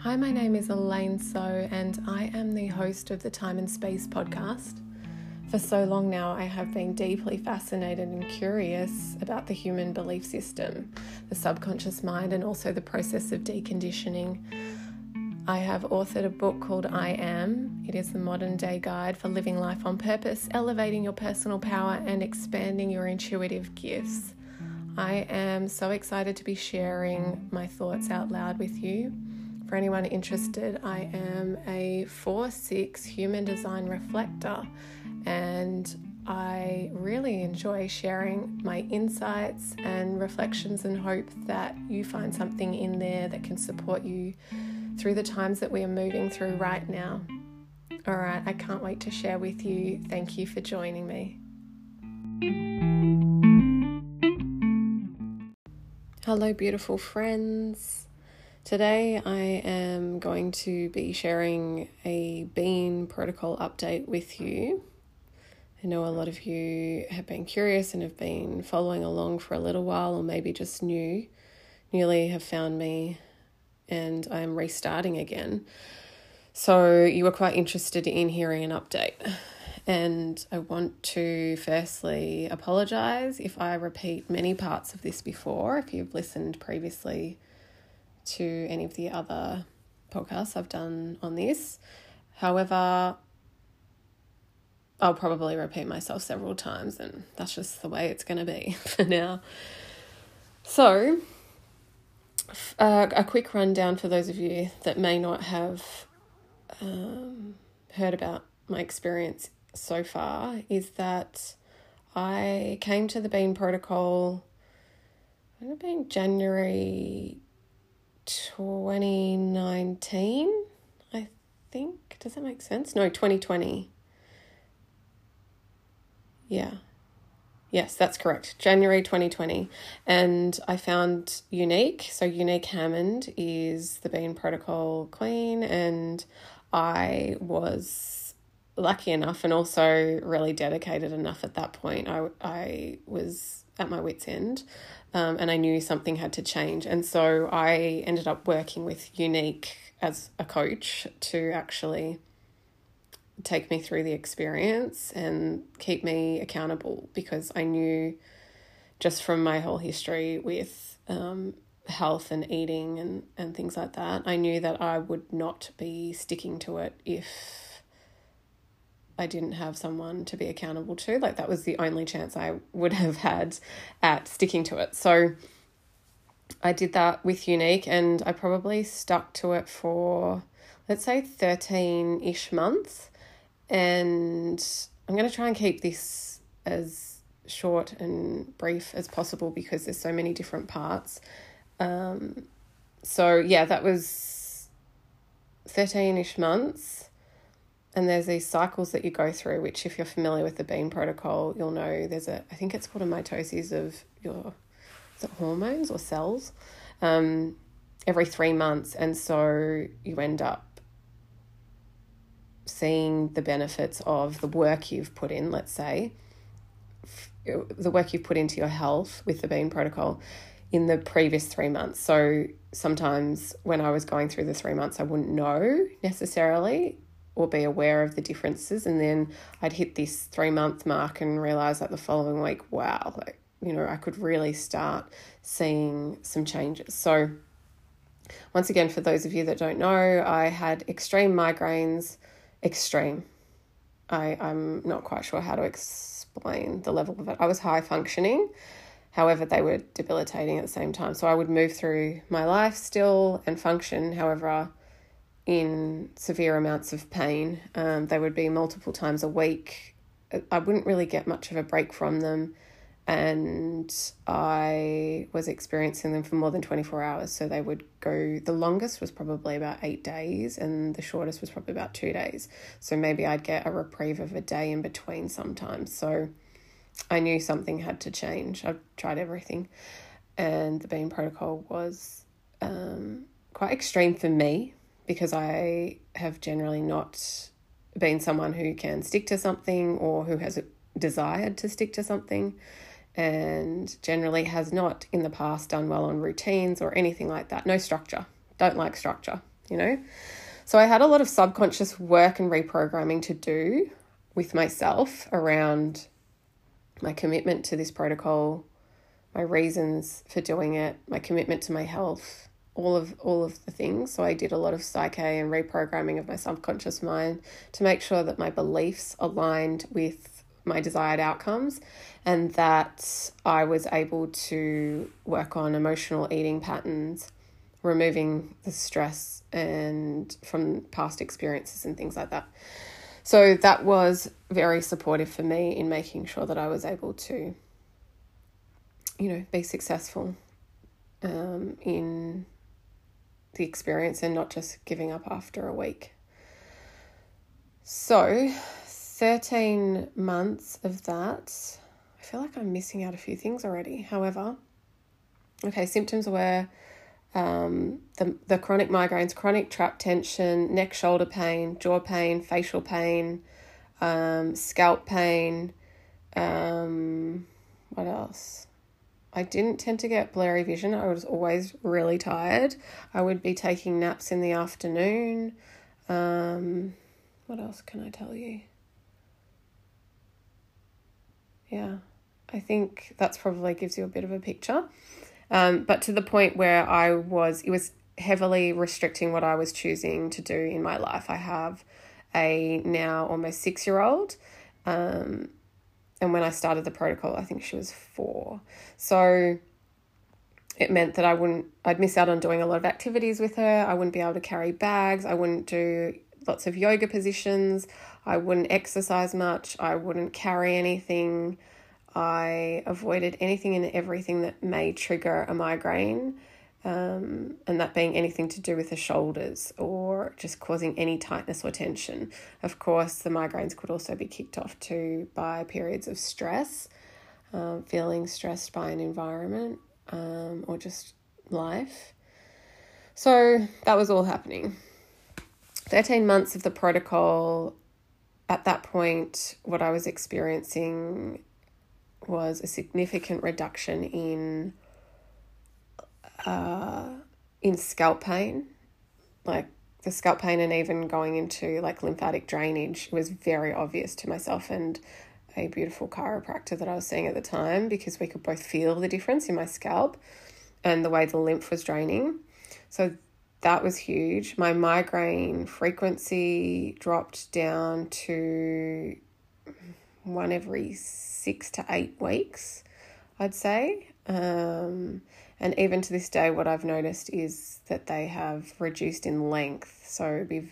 Hi, my name is Elaine So, and I am the host of the Time and Space podcast. For so long now, I have been deeply fascinated and curious about the human belief system, the subconscious mind, and also the process of deconditioning. I have authored a book called I Am. It is the modern day guide for living life on purpose, elevating your personal power, and expanding your intuitive gifts. I am so excited to be sharing my thoughts out loud with you. For anyone interested, I am a 4/6 human design reflector, and I really enjoy sharing my insights and reflections and hope that you find something in there that can support you through the times that we are moving through right now. All right, I can't wait to share with you. Thank you for joining me. Hello, beautiful friends. Today I am going to be sharing a Bean protocol update with you. I know a lot of you have been curious and have been following along for a little while, or maybe just newly have found me, and I'm restarting again. So you were quite interested in hearing an update. And I want to firstly apologise if I repeat many parts of this before, if you've listened previously to any of the other podcasts I've done on this. However, I'll probably repeat myself several times, and that's just the way it's going to be for now. So, a quick rundown for those of you that may not have heard about my experience so far is that I came to the Bean protocol, it would have been January 2019, I think. Does that make sense? No, 2020. Yeah. Yes, that's correct. January 2020. And I found Unique. So Unique Hammond is the Bean protocol queen, and I was lucky enough and also really dedicated enough at that point. I was at my wit's end. And I knew something had to change. And so I ended up working with Unique as a coach to actually take me through the experience and keep me accountable, because I knew just from my whole history with health and eating and things like that, I knew that I would not be sticking to it if I didn't have someone to be accountable to. Like, that was the only chance I would have had at sticking to it. So I did that with Unique, and I probably stuck to it for, let's say, 13-ish months. And I'm going to try and keep this as short and brief as possible because there's so many different parts. So yeah, that was 13-ish months. And there's these cycles that you go through, which if you're familiar with the Bean protocol, you'll know there's I think it's called a mitosis of your, is it hormones or cells, every 3 months. And so you end up seeing the benefits of the work you've put in, let's say, the work you've put into your health with the Bean protocol in the previous 3 months. So sometimes when I was going through the 3 months, I wouldn't know necessarily or be aware of the differences. And then I'd hit this 3-month mark and realize like the following week, wow, like, you know, I could really start seeing some changes. So once again, for those of you that don't know, I had extreme migraines, I'm not quite sure how to explain the level of it. I was high functioning. However, they were debilitating at the same time. So I would move through my life still and function. However, in severe amounts of pain. They would be multiple times a week. I wouldn't really get much of a break from them, and I was experiencing them for more than 24 hours. So they would go, the longest was probably about 8 days, and the shortest was probably about 2 days. So maybe I'd get a reprieve of a day in between sometimes. So I knew something had to change. I've tried everything, and the Bean protocol was quite extreme for me, because I have generally not been someone who can stick to something or who has desired to stick to something, and generally has not in the past done well on routines or anything like that. No structure. Don't like structure. you know? So I had a lot of subconscious work and reprogramming to do with myself around my commitment to this protocol, my reasons for doing it, my commitment to my health, all of the things. So I did a lot of psyche and reprogramming of my subconscious mind to make sure that my beliefs aligned with my desired outcomes, and that I was able to work on emotional eating patterns, removing the stress and from past experiences and things like that. So that was very supportive for me in making sure that I was able to, be successful in the experience and not just giving up after a week. So 13 months of that, I feel like I'm missing out a few things already. However, symptoms were the chronic migraines, chronic trap tension, neck, shoulder pain, jaw pain, facial pain, scalp pain. What else? I didn't tend to get blurry vision. I was always really tired. I would be taking naps in the afternoon. What else can I tell you? Yeah, I think that's probably gives you a bit of a picture. But to the point where it was heavily restricting what I was choosing to do in my life. I have a now almost 6-year-old. And when I started the protocol, I think she was 4. So it meant that I'd miss out on doing a lot of activities with her. I wouldn't be able to carry bags. I wouldn't do lots of yoga positions. I wouldn't exercise much. I wouldn't carry anything. I avoided anything and everything that may trigger a migraine, and that being anything to do with the shoulders or just causing any tightness or tension. Of course, the migraines could also be kicked off too by periods of stress, feeling stressed by an environment, or just life. So that was all happening. 13 months of the protocol. At that point, what I was experiencing was a significant reduction in scalp pain, like the scalp pain, and even going into like lymphatic drainage was very obvious to myself and a beautiful chiropractor that I was seeing at the time, because we could both feel the difference in my scalp and the way the lymph was draining. So that was huge. My migraine frequency dropped down to 1 every 6 to 8 weeks, I'd say. And even to this day, what I've noticed is that they have reduced in length. So it'd be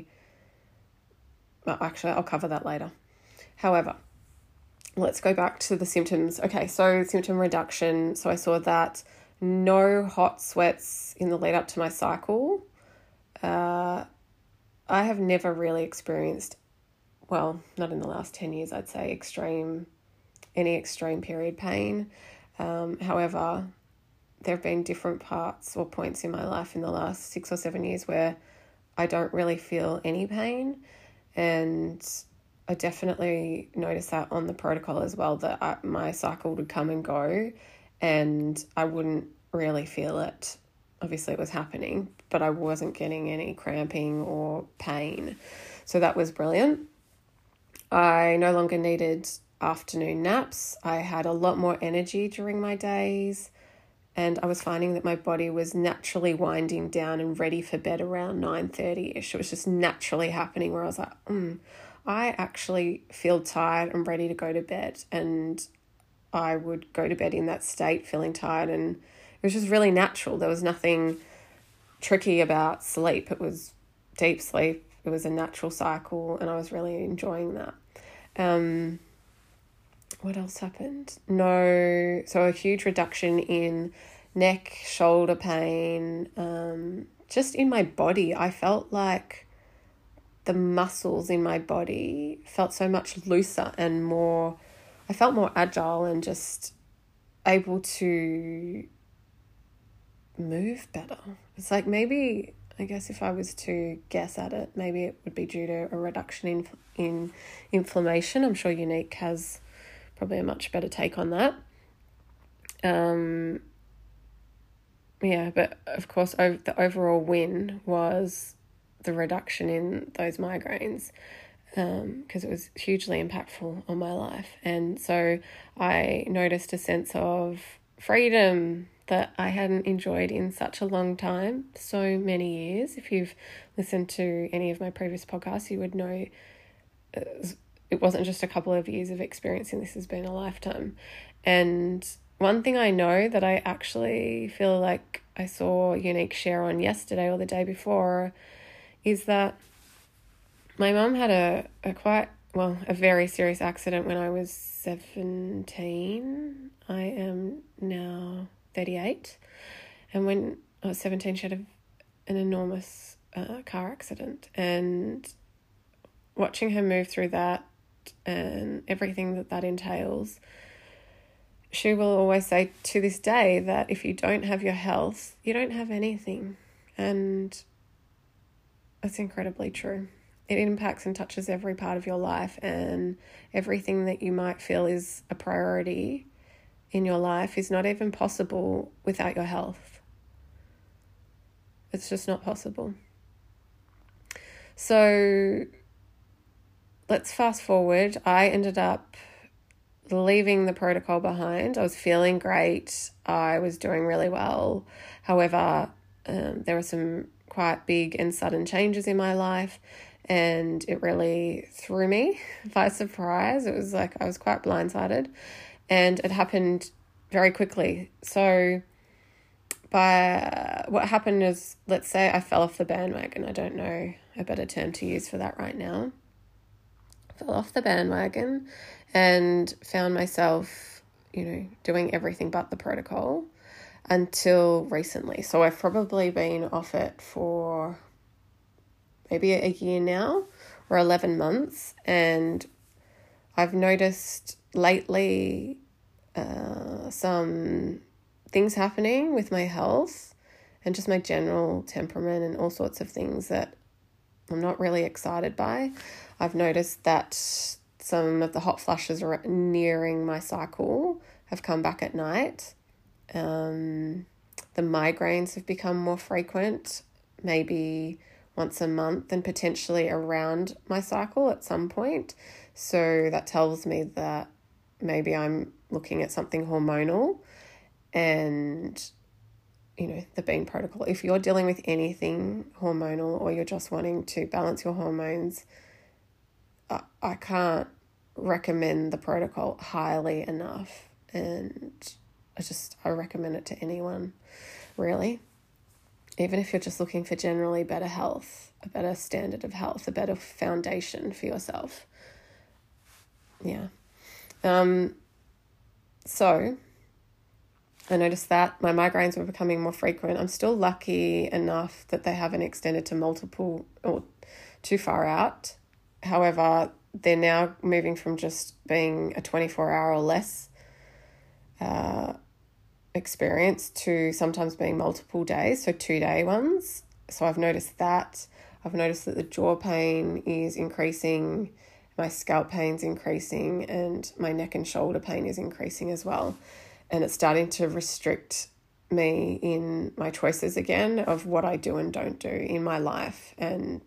actually, I'll cover that later. However, let's go back to the symptoms. Okay, so symptom reduction. So I saw that no hot sweats in the lead up to my cycle. I have never really experienced, well, not in the last 10 years, I'd say, any extreme period pain. However, there have been different parts or points in my life in the last 6 or 7 years where I don't really feel any pain. And I definitely noticed that on the protocol as well, that my cycle would come and go and I wouldn't really feel it. Obviously it was happening, but I wasn't getting any cramping or pain. So that was brilliant. I no longer needed afternoon naps. I had a lot more energy during my days, and I was finding that my body was naturally winding down and ready for bed around 9:30ish. It was just naturally happening where I was like, I actually feel tired and ready to go to bed. And I would go to bed in that state feeling tired, and it was just really natural. There was nothing tricky about sleep. It was deep sleep. It was a natural cycle, and I was really enjoying that. What else happened? So a huge reduction in neck, shoulder pain, just in my body. I felt like the muscles in my body felt so much looser and I felt more agile and just able to move better. It's like maybe, I guess if I was to guess at it, maybe it would be due to a reduction in inflammation. I'm sure Unique has probably a much better take on that. yeah, but of course, the overall win was the reduction in those migraines, because it was hugely impactful on my life. And so I noticed a sense of freedom that I hadn't enjoyed in such a long time, so many years. If you've listened to any of my previous podcasts, you would know it wasn't just a couple of years of experiencing this, has been a lifetime. And one thing I know that I actually feel like I saw Unique share on yesterday or the day before is that my mum had a very serious accident when I was 17. I am now 38. And when I was 17, she had an enormous car accident. And watching her move through that and everything that entails, she will always say to this day that if you don't have your health, you don't have anything. And that's incredibly true. It impacts and touches every part of your life, and everything that you might feel is a priority in your life is not even possible without your health. It's just not possible. So let's fast forward. I ended up leaving the protocol behind. I was feeling great. I was doing really well. However, there were some quite big and sudden changes in my life, and it really threw me by surprise. It was like I was quite blindsided, and it happened very quickly. So what happened is, let's say I fell off the bandwagon. I don't know a better term to use for that right now. Fell off the bandwagon and found myself, doing everything but the protocol until recently. So I've probably been off it for maybe a year now, or 11 months. And I've noticed lately some things happening with my health and just my general temperament and all sorts of things that I'm not really excited by. I've noticed that some of the hot flushes nearing my cycle have come back at night. The migraines have become more frequent, maybe once a month and potentially around my cycle at some point. So that tells me that maybe I'm looking at something hormonal. And, the Bean Protocol, if you're dealing with anything hormonal or you're just wanting to balance your hormones, I can't recommend the protocol highly enough. And I recommend it to anyone, really. Even if you're just looking for generally better health, a better standard of health, a better foundation for yourself. Yeah. So I noticed that my migraines were becoming more frequent. I'm still lucky enough that they haven't extended to multiple or too far out. However, they're now moving from just being a 24-hour or less experience to sometimes being multiple days, so 2-day ones. So I've noticed that. I've noticed that the jaw pain is increasing, my scalp pain's increasing, and my neck and shoulder pain is increasing as well. And it's starting to restrict me in my choices again of what I do and don't do in my life. And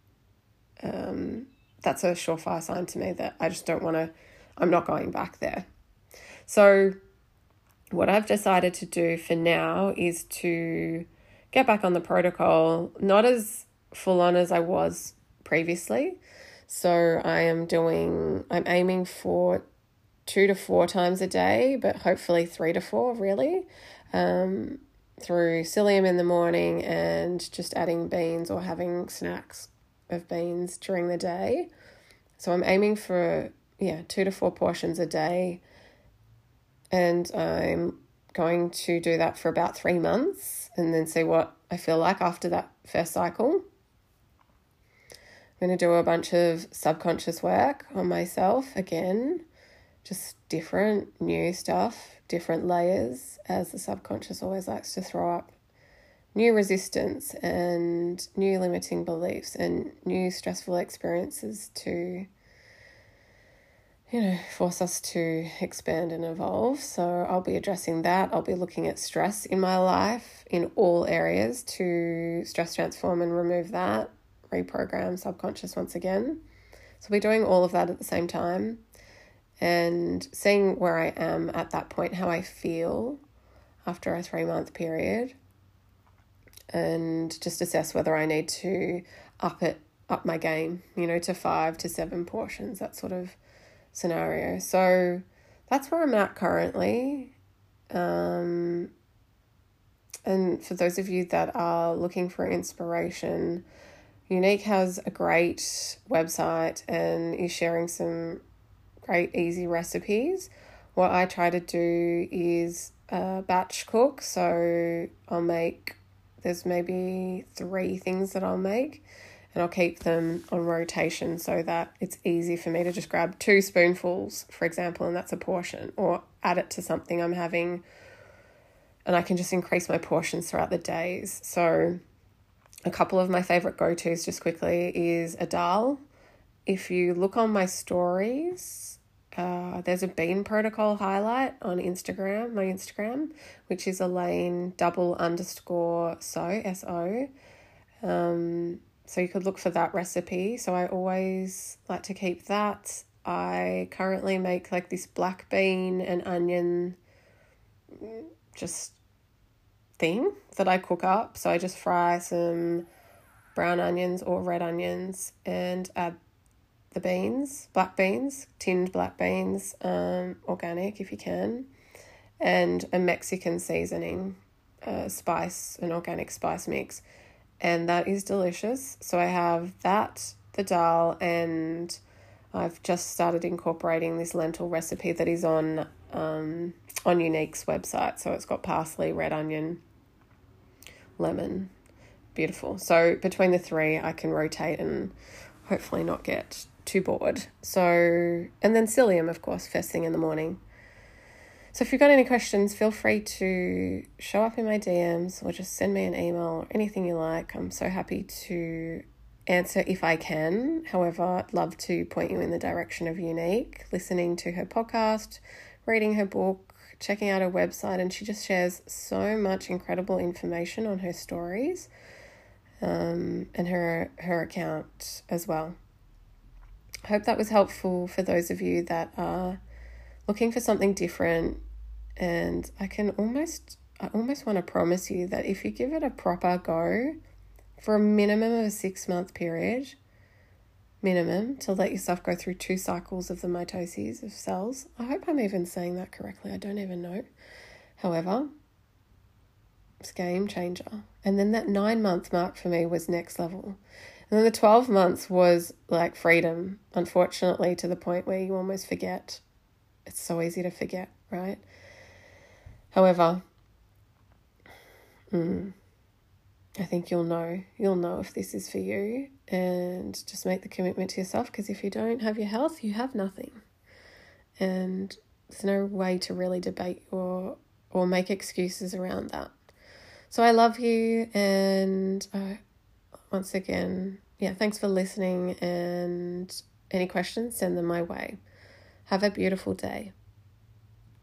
that's a surefire sign to me that I just don't want to, I'm not going back there. So what I've decided to do for now is to get back on the protocol, not as full on as I was previously. So I'm aiming for 2 to 4 times a day, but hopefully 3 to 4 really, through psyllium in the morning and just adding beans or having snacks of beans during the day. So I'm aiming for 2 to 4 portions a day, and I'm going to do that for about 3 months and then see what I feel like after that first cycle. I'm going to do a bunch of subconscious work on myself again, just different new stuff, different layers, as the subconscious always likes to throw up new resistance and new limiting beliefs and new stressful experiences to force us to expand and evolve. So I'll be addressing that. I'll be looking at stress in my life in all areas to stress transform and remove that, reprogram subconscious once again. So we're doing all of that at the same time and seeing where I am at that point, how I feel after a 3-month period, and just assess whether I need to up my game, to 5 to 7 portions, that sort of scenario. So that's where I'm at currently. And for those of you that are looking for inspiration, Younique has a great website and is sharing some great easy recipes. What I try to do is batch cook. So there's maybe 3 things that I'll make, and I'll keep them on rotation so that it's easy for me to just grab 2 spoonfuls, for example, and that's a portion, or add it to something I'm having, and I can just increase my portions throughout the days. So a couple of my favorite go-tos just quickly is a dal. If you look on my stories, there's a bean protocol highlight on my Instagram, which is Elaine _so, S-O. So you could look for that recipe. So I always like to keep that. I currently make like this black bean and onion just thing that I cook up. So I just fry some brown onions or red onions and add the beans, black beans, tinned black beans, organic if you can, and a Mexican seasoning, spice, an organic spice mix. And that is delicious. So I have that, the dal, and I've just started incorporating this lentil recipe that is on Younique's website. So it's got parsley, red onion, lemon. Beautiful. So between the 3, I can rotate and hopefully not get too bored. So, and then psyllium, of course, first thing in the morning. So if you've got any questions, feel free to show up in my DMs or just send me an email or anything you like. I'm so happy to answer if I can. However, I'd love to point you in the direction of Younique, listening to her podcast, reading her book, checking out her website, and she just shares so much incredible information on her stories, and her account as well. I hope that was helpful for those of you that are looking for something different, and I almost want to promise you that if you give it a proper go for a minimum of a 6-month period, to let yourself go through 2 cycles of the mitoses of cells. I hope I'm even saying that correctly. I don't even know. However, it's a game changer. And then that 9-month mark for me was next level. And then the 12 months was like freedom, unfortunately, to the point where you almost forget. It's so easy to forget, right? However, I think you'll know if this is for you, and just make the commitment to yourself, because if you don't have your health, you have nothing. And there's no way to really debate or make excuses around that. So I love you, and once again, thanks for listening, and any questions, send them my way. Have a beautiful day.